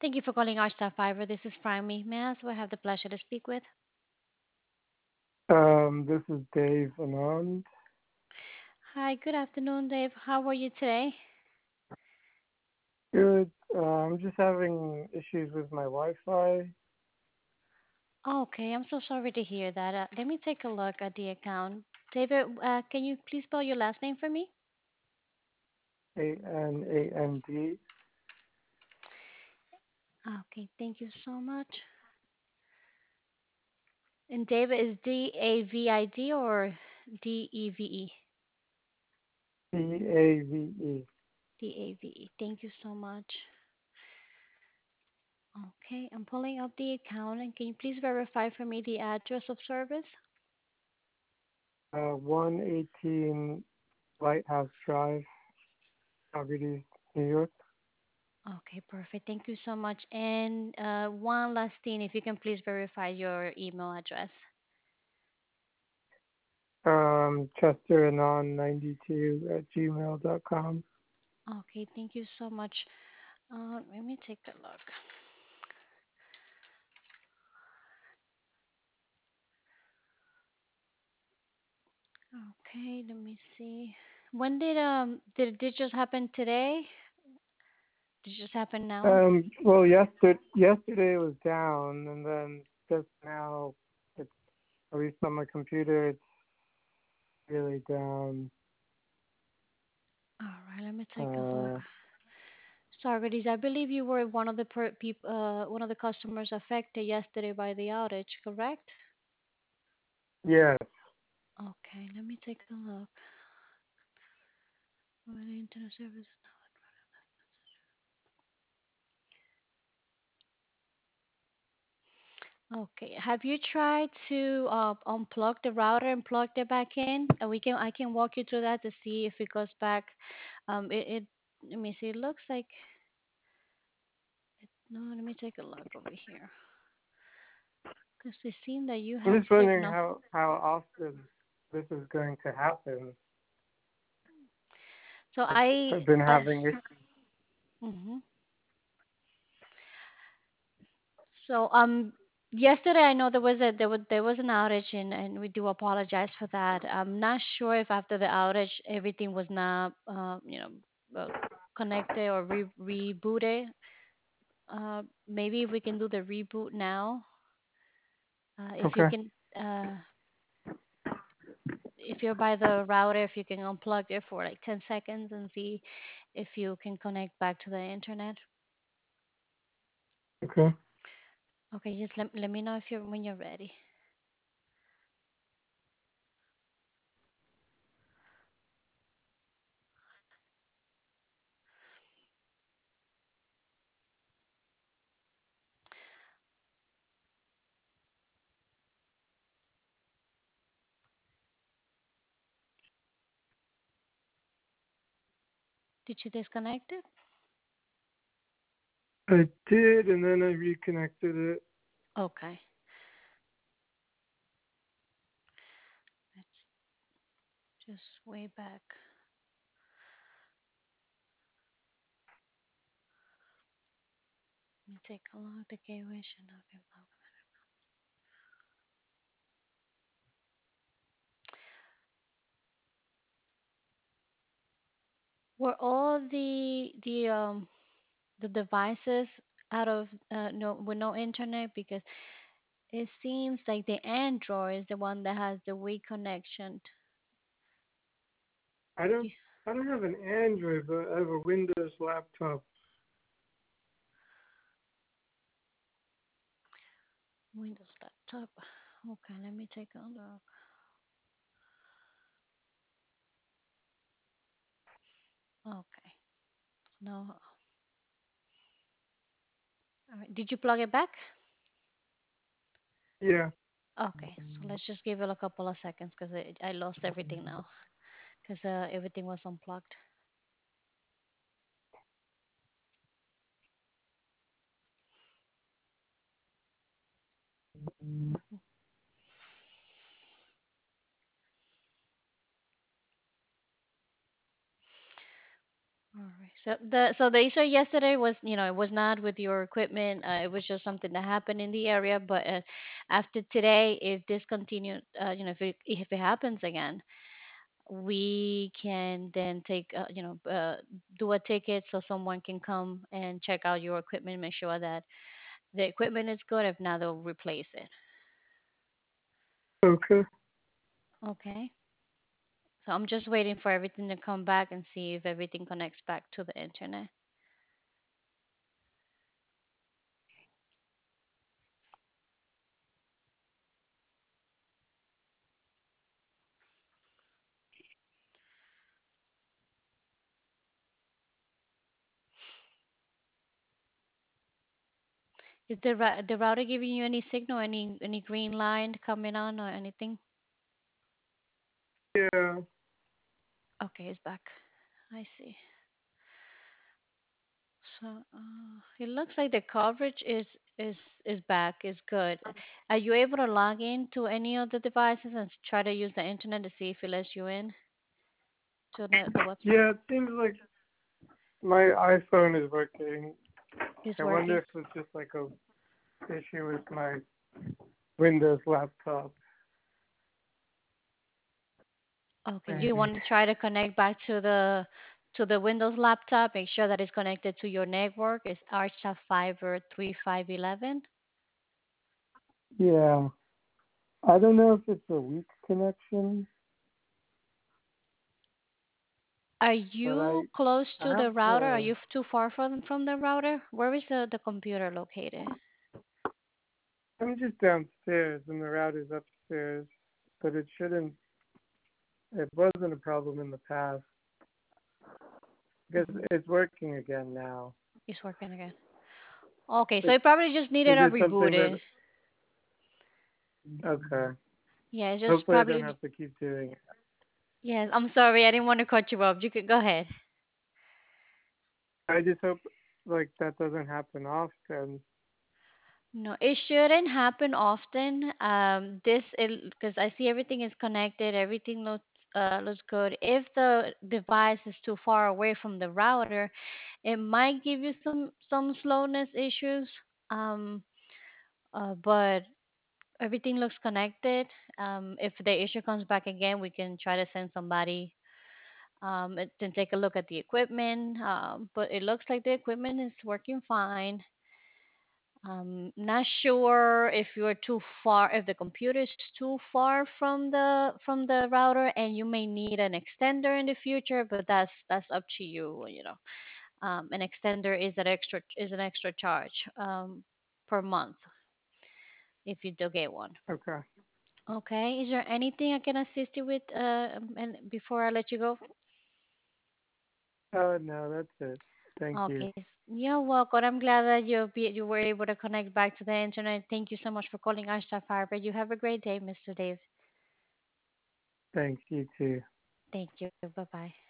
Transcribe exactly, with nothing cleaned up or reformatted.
Thank you for calling our Star Fiber. This is Primey. May I ask who I have the pleasure to speak with? Um, this is Dave Anand. Hi, good afternoon, Dave. How are you today? Good. Uh, I'm just having issues with my Wi-Fi. Okay, I'm so sorry to hear that. Uh, let me take a look at the account. David, uh, can you please spell your last name for me? A N A N D. Okay, thank you so much. And David is D A V I D or D E V E? D A V E. D A V E. Thank you so much. Okay, I'm pulling up the account and can you please verify for me the address of service? Uh, one eighteen Lighthouse Drive, Saugerties, New York. Okay, perfect. Thank you so much. And uh, one last thing, if you can please verify your email address. Um, Chester Anand ninety-two at gmail dot com. Okay, thank you so much. Uh, let me take a look. Okay, let me see. When did um did this just happen today? Did it just happen now? Um, well, yesterday yesterday it was down, and then just now it's at least on my computer it's really down. All right, let me take a look. Uh, Socrates, I believe you were one of the per- peop- uh, one of the customers affected yesterday by the outage, correct? yes. Okay, let me take a look. Well, the internet service. Okay. Have you tried to uh, unplug the router and plug it back in? Uh, we can I can walk you through that to see if it goes back. Um, it, it Let me see. It looks like no. Let me take a look over here because it seemed that you I'm had just wondering signal. how how often this is going to happen. So I've, I. I've been Uh, having it. mhm. So um, yesterday I know there was a there was there was an outage and and we do apologize for that. I'm not sure if after the outage everything was not uh, you know uh, connected or re- rebooted. Uh, maybe if we can do the reboot now. Uh, if you Okay. can, uh, if you're by the router, if you can unplug it for like ten seconds and see if you can connect back to the internet. Okay. Okay, just let, let me know if you're when you're ready. Did you disconnect it? I did, and then I reconnected it. Okay, it's just way back. Let me take a look. The gateway should not be blocked. Were all the the um the devices out of uh, no with no internet? Because it seems like the Android is the one that has the weak connection. I don't. You- I don't have an Android, but I have a Windows laptop. Windows laptop. Okay, let me take a look. Okay, no. All right. Did you plug it back? Yeah. Okay, so let's just give it a couple of seconds because I, I lost everything now because uh, everything was unplugged. right. So the so the issue yesterday was, you know, it was not with your equipment. Uh, it was just something that happened in the area. But uh, after today, if this continued, uh, you know, if it if it happens again, we can then take, uh, you know, uh, do a ticket so someone can come and check out your equipment, make sure that the equipment is good. If not, they'll replace it. Okay. Okay. So I'm just waiting for everything to come back and see if everything connects back to the internet. Is the rou- the router giving you any signal, any any green line coming on or anything? Yeah. Okay, it's back. I see. So uh, it looks like the coverage is is is back, is good. Are you able to log in to any of the devices and s- try to use the internet to see if it lets you in to the the website? Yeah, it seems like my iPhone is working. It's I wonder working. if it's just like a issue with my Windows laptop. Okay. Do you Maybe. want to try to connect back to the to the Windows laptop? Make sure that it's connected to your network. It's Archaf Fiber three five one one. Yeah. I don't know if it's a weak connection, Are but I you close I to have the router? Are the you f- too far from from the router? Where is the, the computer located? I'm just downstairs and the router's upstairs, but it shouldn't. It wasn't a problem in the past because Hmm. it's working again now. It's working again. Okay, so It, it probably just needed is a it something that? rebooted. Okay. Yeah, it's just Hopefully, I don't probably. have to keep doing it. Yes, I'm sorry. I didn't want to cut you off. You could go ahead. I just hope like that doesn't happen often. No, it shouldn't happen often. Um, this because I see everything is connected. Everything looks uh, looks good. If the device is too far away from the router, it might give you some some slowness issues. Um, uh, but everything looks connected. Um, if the issue comes back again, we can try to send somebody um, and to take a look at the equipment. Um, but it looks like the equipment is working fine. Um, not sure if you're too far, if the computer is too far from the from the router, and you may need an extender in the future. But that's that's up to you. You know, um, an extender is an extra is an extra charge um, per month if you do get one. Okay. Okay. Is there anything I can assist you with? Uh, um, and before I let you go. Uh, no, that's it. Thank you. Okay. s- You're welcome. I'm glad that you be, you were able to connect back to the internet. Thank you so much for calling Ashta Fiber. You have a great day, mister Dave. Thanks, you too. Thank you. Bye bye.